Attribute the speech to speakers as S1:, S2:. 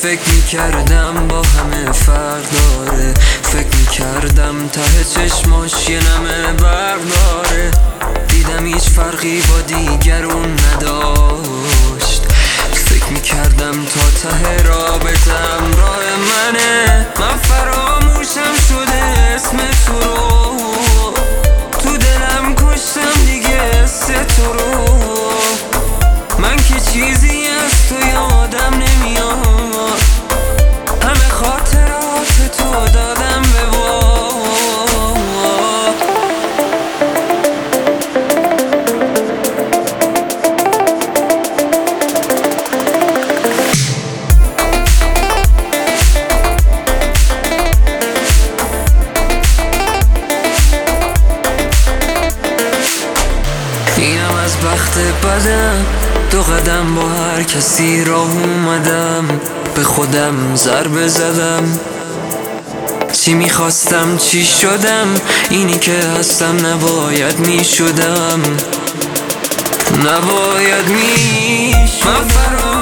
S1: فکر میکردم با همه فرق داره، فکر میکردم ته چشماش یه نمه برق داره. دیدم هیچ فرقی با دیگرون نداشت، فکر میکردم تا ته رابطم راه منه. من فراموشم شده اسم تو رو، تو دلم کشتم دیگه حس تو رو. من که چیزی از تو یادم نمیاد، همه خاطرات تو دادم به باد. اینم از بخت بدم، 2 قدم با هر کسی راه اومدم، به خودم ضربه زدم. چی میخواستم چی شدم، اینی که هستم نباید میشدم، نباید میشدم.